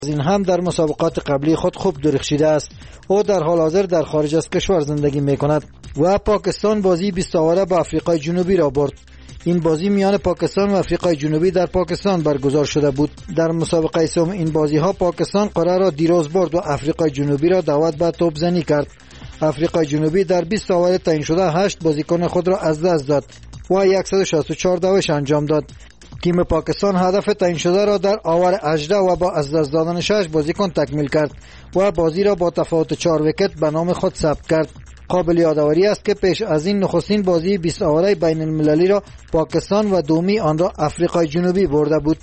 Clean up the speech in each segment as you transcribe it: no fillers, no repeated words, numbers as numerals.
این هم در مسابقات قبلی خود خوب درخشیده است. او در حال حاضر در خارج از کشور زندگی می‌کند و پاکستان بازی 20 آوره با آفریقای جنوبی را برد. این بازی میان پاکستان و آفریقای جنوبی در پاکستان برگزار شده بود. در مسابقه سوم این بازی‌ها پاکستان قرار را دیروز برد و آفریقای جنوبی را دعوت به توپ زنی کرد. آفریقای جنوبی در 20 آور تعیین شده 8 بازیکن خود را از دست داد و 164 دوش انجام داد. تیم پاکستان هدف تعیین شده را در آور 18 و با از دست دادن 6 بازیکن تکمیل کرد و بازی را با تفاوت 4 ویکت به نام خود ثبت کرد. قابل یادآوری است که پیش از این نخستین بازی 20 آوره بین المللی را پاکستان و دومی آن را آفریقای جنوبی برده بود.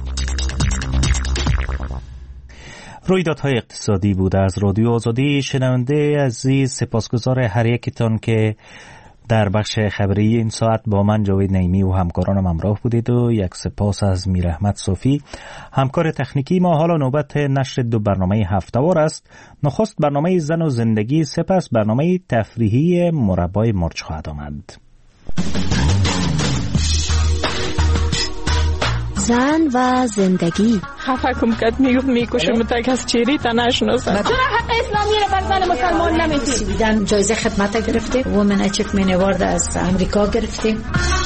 رویدادهای اقتصادی بود از رادیو آزادی. شنونده عزیز، سپاسگزار هر یکتان که در بخش خبری این ساعت با من جاوید نعیمی و همکارانم همراه بودید و یک سپاس از میر احمد صوفی همکار تکنیکی ما. حالا نوبت نشر 2 برنامه هفته‌وار است. نخست برنامه زن و زندگی، سپس برنامه تفریحی مربای مرچ خواهد آمد. زن و زندگی. خفکم کد میکشم تا کس چیری تا نشناسم. چرا حق اسلامی را بر زن مسلمان نمیدی؟ دیدن جایزه خدمت گرفتیم، وومن اچیومنت اوارد از امریکا گرفتیم.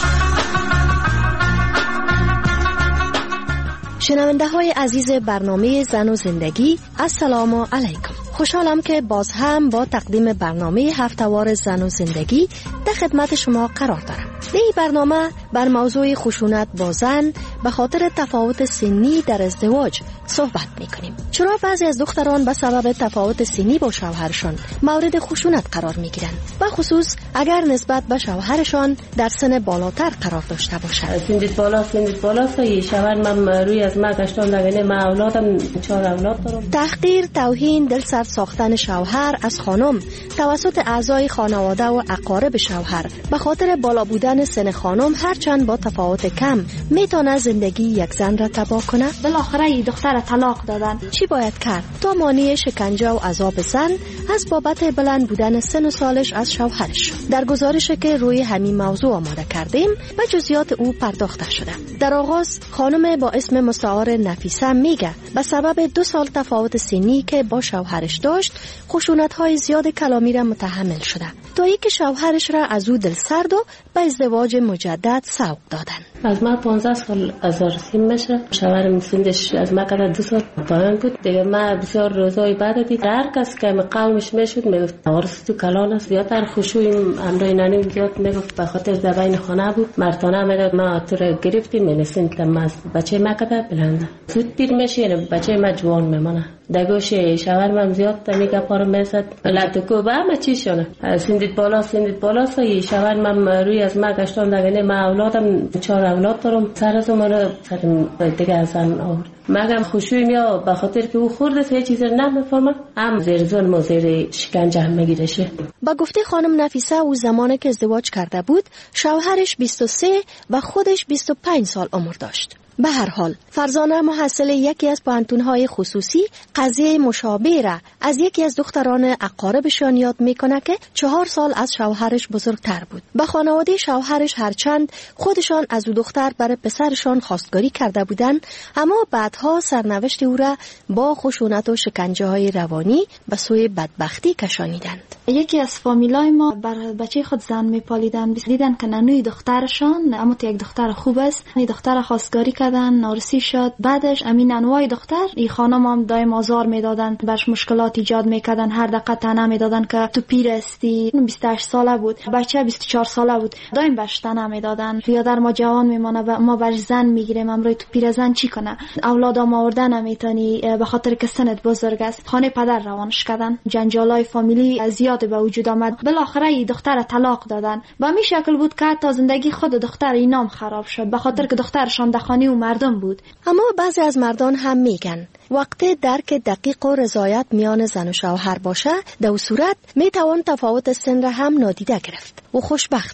شنونده های عزیز برنامه زن و زندگی، السلام علیکم. خوشحالم که باز هم با تقدیم برنامه هفته‌وار زن و زندگی در خدمت شما قرار دارم. در این برنامه بر موضوع خشونت با زن به خاطر تفاوت سنی در ازدواج صحبت میکنیم. چرا بعضی از دختران به سبب تفاوت سنی با شوهرشان مورد خشونت قرار میگیرند، به خصوص اگر نسبت به شوهرشان در سن بالاتر قرار داشته باشند. سنت بالا سه شوهر من روی از ما گشتان لگنه ما اولادم 4 اولاد دارم. تحقیر، توهین، دلسرد ساختن شوهر از خانم توسط اعضای خانواده و اقارب شوهر به خاطر بالا بودن سن خانم هرچند با تفاوت کم میتونه زندگی یک زن را تباه کنه. بالاخره این دختر طلاق دادن. چی باید کرد تا مانع شکنجه و عذاب زن از بابت بلند بودن سن و سالش از شوهرش؟ در گزارشی که روی همین موضوع آماده کردیم به جزئیات او پرداخته شده. در آغاز خانم با اسم مستعار نفیسه میگه به سبب 2 سال تفاوت سنی که با شوهرش داشت خشونت‌های زیاد کلامی را متحمل شده تا اینکه شوهرش را از او دلسرد و به ازدواج مجدد سوق دادن. از ما 15 سال ازارسیم میشه. شوهرم سنش از ما قدر 2 سال پایین بود. دیگه ما بسیار روزای بعد دید هر کس که قومش میشد میگفت وارث تو کلان است. زیادتر خشوع امرای نانی زیاد میگفت به خاطر زبان خانه بود. مرتانه میگفت ما تو رو گرفتیم منسین تماس بچه ما قدر بلنده زود پیر میشه بچه ما جوان میمونه. دگوشه شوهرم زیاد میگه پارو میزد لاتو با ما چی شونه سندت بالا سه شوهرم روی از ما گشتان لگنه ما اولادم 4 اولاد دارم. سر از من سر دیگه ازن آورد. مگم خوشویم یا به خاطر که او خورده سه چیز نمیفهمه هم زیر ظلم و زیر شکنجه هم میگیرشه. با گفته خانم نفیسه او زمانی که ازدواج کرده بود شوهرش 23 و خودش 25 سال عمر داشت. به هر حال فرزانه محصل یکی از پانتون‌های خصوصی قضیه مشابه را از یکی از دختران اقاربشان یاد میکنه که 4 سال از شوهرش بزرگتر بود. به خانواده شوهرش هرچند خودشان از او دختر برای پسرشان خواستگاری کرده بودند، اما بعدها سرنوشت او را با خشونت و شکنجه‌های روانی به سوی بدبختی کشانیدند. یکی از فامیلای ما بر بچه خود زن میپالیدن، دیدن که ننوی دخترشان اما یک دختر خوب است، این دختر خواستگاری کردن، نارسی شد. بعدش امین انواع دختر این خانم هم دایم آزار میدادن، برش مشکلات ایجاد میکردن، هر دقیقه طعنه میدادن که تو پیر استی. 28 ساله بود، بچه 24 ساله بود، دایم برش طعنه میدادن. پیادر ما جوان میمونه ما برش زن میگیریم، امروز تو پیر زن چی کنه؟ اولادام آوردن نمیتونی به خاطر که سنت بزرگ است. خانه پدر روانش کردن، جنجالای فامیلی زیاد به وجود آمد. بالاخره این دختر طلاق دادن. به این شکل بود که تا زندگی خود دختر اینام خراب شد به خاطر که دخترشان دخانی و مردم بود. اما بعضی از مردان هم میگن وقتی درک دقیق و رضایت میان زن و شوهر باشه در صورت میتوان تفاوت سن را هم نادیده گرفت و خوشبخت شد.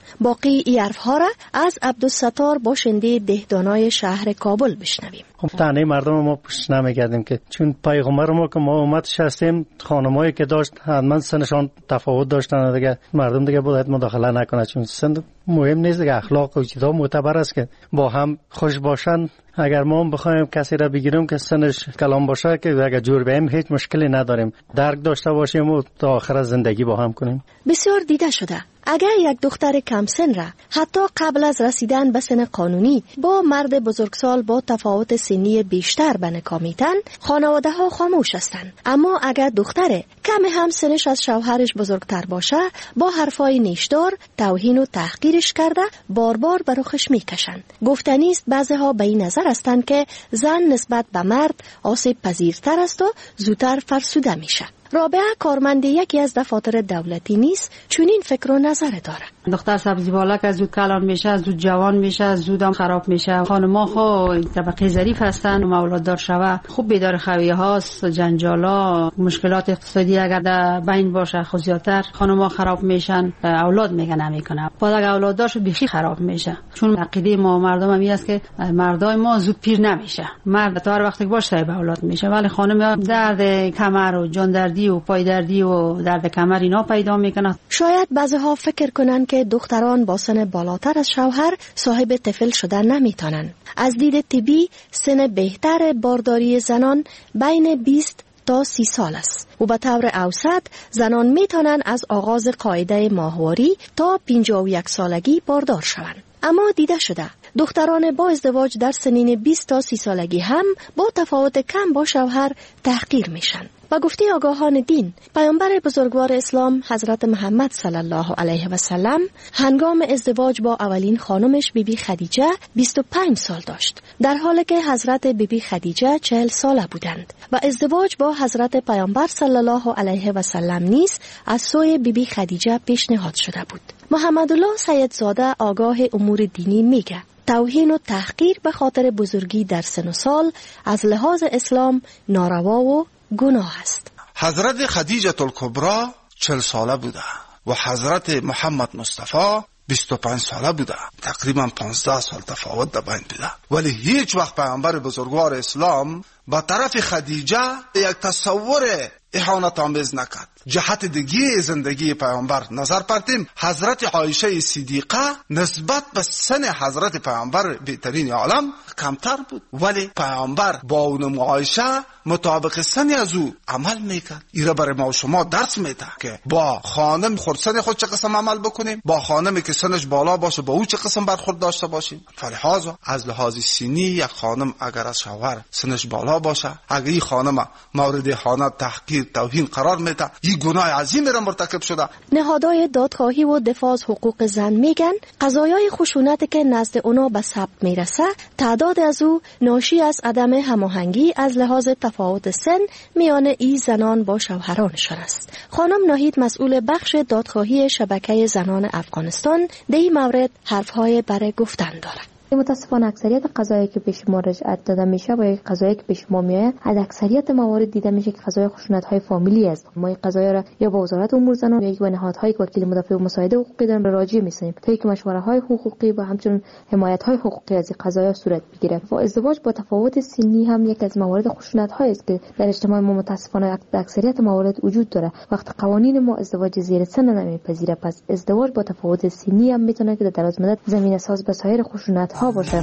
باقی ای حرفها را از عبدالستار باشنده دهدانای شهر کابل بشنویم. تنه مردم ما پوش نمیگردیم که چون پیغمبر ما که ما امتش هستیم، خانمایی که داشت حتما سنشان تفاوت داشتن دیگه، مردم دیگه باید مداخله نکنه، چون سن مهم نیست دیگه، اخلاق و چیزا معتبر است که با هم خوش باشن. اگر ما بخوایم کسی را بگیریم که سنش کلام باشه که اگر جور بیم هیچ مشکلی نداریم، درک داشته باشیم و تا آخر زندگی با هم کنیم. بسیار دیده شده اگر یک دختر کم سن را حتی قبل از رسیدن به سن قانونی با مرد بزرگسال با تفاوت سنی بیشتر به نکاح میتن، خانواده ها خاموش هستند. اما اگر دختر کم هم سنش از شوهرش بزرگتر باشه، با حرفای نیشدار توهین و تحقیرش کرده بار بار به رخش میکشند. گفتنی است بعضی ها به این نظر هستند که زن نسبت به مرد آسیب پذیرتر است و زودتر فرسوده میشه. رابعه کارمند یکی از دفاتر دولتی نیست، چون این فکر و نظر داره. دختر سبزی بالا که زود کلان میشه، زود جوان میشه، زودم خراب میشه. خانم‌ها خو طبقه ظریف هستن و اولاد دار شوه خوب بیدار خویه هاست، جنجالا، مشکلات اقتصادی اگر در بین باشه خو زیادتر خانم‌ها خراب میشن، اولاد میگه نمیکنه. بعد اگر اولاد دارش بیخی خراب میشه، چون عقیده ما مردم هم است که مردای ما زود پیر نمیشه. مرد تا هر وقتی باشه صاحب اولاد میشه، ولی خانم درد کمر و جان دردی و پای دردی و درد کمر اینا پیدا میکنه. شاید بعضی‌ها فکر کنن که دختران با سن بالاتر از شوهر صاحب طفل شدن نمیتونن. از دید طبی سن بهتر بارداری زنان بین 20 تا 30 سال است و به طور اوسط زنان میتونن از آغاز قاعده ماهواری تا 51 سالگی باردار شوند. اما دیده شده دختران با ازدواج در سنین 20 تا 30 سالگی هم با تفاوت کم با شوهر تحقیر میشن. با گفته آگاهان دین، پیامبر بزرگوار اسلام حضرت محمد صلی الله علیه و سلم هنگام ازدواج با اولین خانمش بیبی خدیجه 25 سال داشت، در حالی که حضرت بیبی خدیجه 40 ساله بودند و ازدواج با حضرت پیامبر صلی الله علیه و سلم نیز از سوی بیبی خدیجه پیشنهاد شده بود. محمد الله سیدزاده آگاه امور دینی میگه توهین و تحقیر به خاطر بزرگی در سن و سال از لحاظ اسلام ناروا و گناه است. حضرت خدیجه الکبری 40 ساله بوده و حضرت محمد مصطفی 25 ساله بوده، تقریبا 15 سال تفاوت در بین بوده، ولی هیچ وقت پیامبر بزرگوار اسلام با طرف خدیجه یک تصور اهانت آمیز نکرد. جهت دیگه زندگی پیامبر نظر پرتیم، حضرت عایشه صدیقه نسبت به سن حضرت پیامبر بهترین عالم کمتر بود، ولی پیامبر با اون عایشه مطابق سن از او عمل میکرد. ایره برای ما و شما درس میده که با خانم خودسن خود چه قسم عمل بکنیم، با خانمی که سنش بالا باشه با او چه قسم برخورد داشته باشیم. فلحاظا از لحاظ سنی یک خانم اگر از شوهر سنش بالا باشه، اگر این خانم مورد اهانت، تحقیر، توهین قرار میده، این گناه عظیمی را مرتکب شده. نهادهای دادخواهی و دفاع از حقوق زن میگن قضایای خشونت که نزد اونا به ثبت میرسه، تعداد از او ناشی از عدم هماهنگی از لحاظ تفاوت سن میان ای زنان با شوهرانشان است. خانم ناهید مسئول بخش دادخواهی شبکه زنان افغانستان در این مورد حرفهای برای گفتن دارد. متاسفانه اکثریت قضایی که پیش ما رجعت داده میشه و یک قضایی که پیش ما میاد، از اکثریت موارد دیده میشه که قضای خشونت‌های فامیلی است. ما این قضایا را یا با وزارت امور زنان یا با نهادهای که وکیل مدافع و مساعده حقوقی دارن راجع می‌سازیم تا اینکه مشوره‌های حقوقی و همچنین حمایت‌های حقوقی از این قضایا صورت بگیره. و ازدواج با تفاوت سنی هم یک از موارد خشونت‌های است که در اجتماع ما متاسفانه در اکثریت موارد وجود داره. وقتی قوانین ما ازدواج زیر سن نمی‌پذیره، پس ازدواج با تفاوت سنی هم میتونه که در دراز مدت زمینه‌ساز به سایر خشونت‌ها باشه.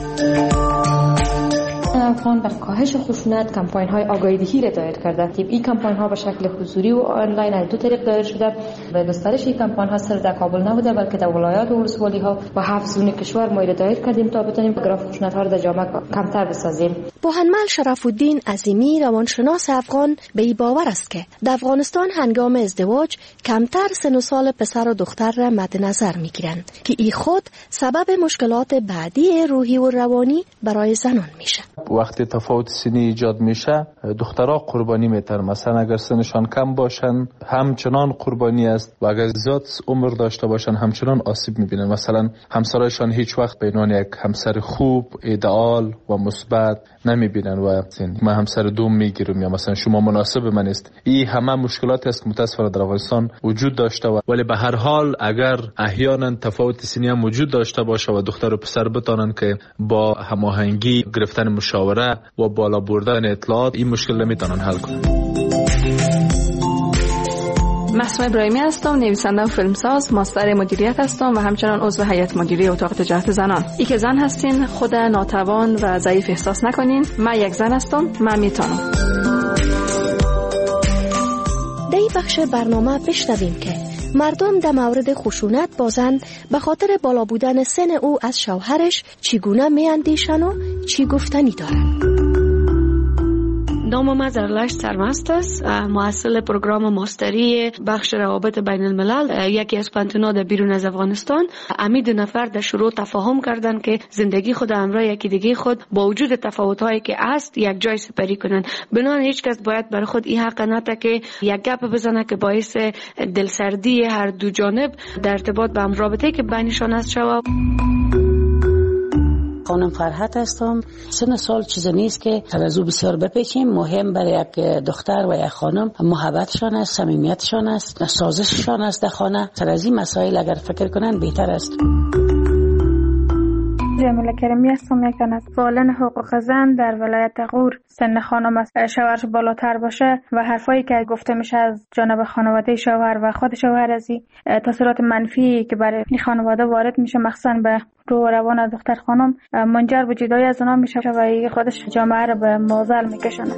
افغان بر کاهش خشونت کمپاین های آگاهی دهی را دایر کرده. این کمپاین ها به شکل حضوری و آنلاین از دو طریق دایر شده. به گسترش این کمپاین ها صرف در کابل نبوده بلکه در ولایات و ولسوالی ها و 7 زون کشور ما را دایر کردیم تا بتونیم گراف خشونت ها را در جامعه کمتر بسازیم. بوهنمل شرف الدین عظیمی روانشناس افغان به این باور است که در افغانستان هنگام ازدواج کمتر سن و سال پسر و دختر را مد نظر میگیرند که این خود سبب مشکلات بعدی روحی و روانی برای زنان میشه. وقتی تفاوت سنی ایجاد میشه دخترها قربانی میتن. مثلا اگر سنشان کم باشن همچنان قربانی است و اگر زیاد عمر داشته باشن همچنان آسیب میبینن. مثلا همسرایشان هیچ وقت به عنوان یک همسر خوب، ایدئال و مثبت نمیبینن و من همسر دوم میگیرم یا مثلا شما مناسب من است. این همه مشکلات است که متاسفانه در افغانستان وجود داشته ولی به هر حال اگر احیانا تفاوت سنی هم وجود داشته باشه و دختر و پسر بتانن که با هماهنگی گرفتن مشاوره و بالا بردن اطلاعات این مشکل نمیتونن حل کنن. مسموع ابراهیمی هستم، نویسنده و فیلمساز، ماستر مدیریت هستم و همچنان عضو هیئت مدیره اتاق تجارت زنان. ای که زن هستین خود ناتوان و ضعیف احساس نکنین. من یک زن هستم، من میتونم. در این بخش برنامه بشنویم که مردم در مورد خشونت با زن به خاطر بالا بودن سن او از شوهرش چگونه میاندیشن و چی گفتنی دارن. نام من زرلشت سرمست است، مؤسس پروگرام ماستری بخش روابط بین الملل یکی از پانتونا در بیرون از افغانستان. امی 2 نفر در شروع تفاهم کردند که زندگی خود همراه یکی دیگه خود با وجود تفاوت‌هایی که است یک جای سپری کنن. بنابراین هیچ کس باید برای خود این حق نده که یک گپ بزنه که باعث دلسردی هر دو جانب در ارتباط به هم رابطه‌ای که بینشان است شود. خانم فرحت هستم. سن سال چیز نیست که از او بسیار بپیچیم. مهم برای یک دختر و یک خانم محبتشان است، صمیمیتشان است، سازششان است در خانه. سر از این مسائل اگر فکر کنن بهتر است. جمیله کریمی هستم. یک از فعالان حقوق زن در ولایت غور. سن خانم از شوهرش بالاتر باشه و حرفایی که گفته میشه از جانب خانواده شوهر و خود شوهر از تاثیرات منفی که برای این خانواده وارد میشه مخصوصا به روح و روان دختر خانم منجر به جدایی از اونا میشه و خودش جامعه رو به معضل میکشونه.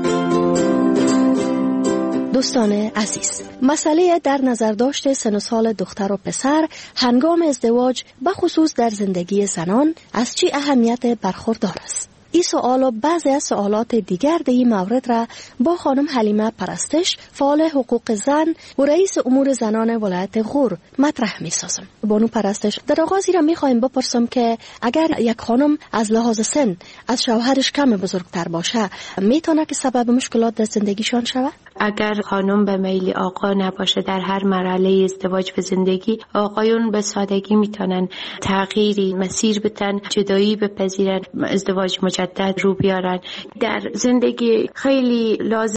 دوستان عزیز، مسئله در نظر داشت سن و سال دختر و پسر هنگام ازدواج به خصوص در زندگی زنان از چی اهمیت برخوردار است؟ این سوال و بعضی از سوالات دیگر در این مورد را با خانم حلیمه پرستش، فعال حقوق زن و رئیس امور زنان ولایت غور مطرح می سازم. بانو پرستش، در آغازی را می خواهیم بپرسم که اگر یک خانم از لحاظ سن از شوهرش کم بزرگتر باشه میتونه که سبب مشکلات در زندگیشان شود؟ اگر خانم به میل آقا نباشه در هر مرحله ازدواج به زندگی، آقایون به سادگی میتونن تغییری مسیر بدن، جدایی بپذیرن، ازدواج مجدد رو بیارن. در زندگی خیلی لازم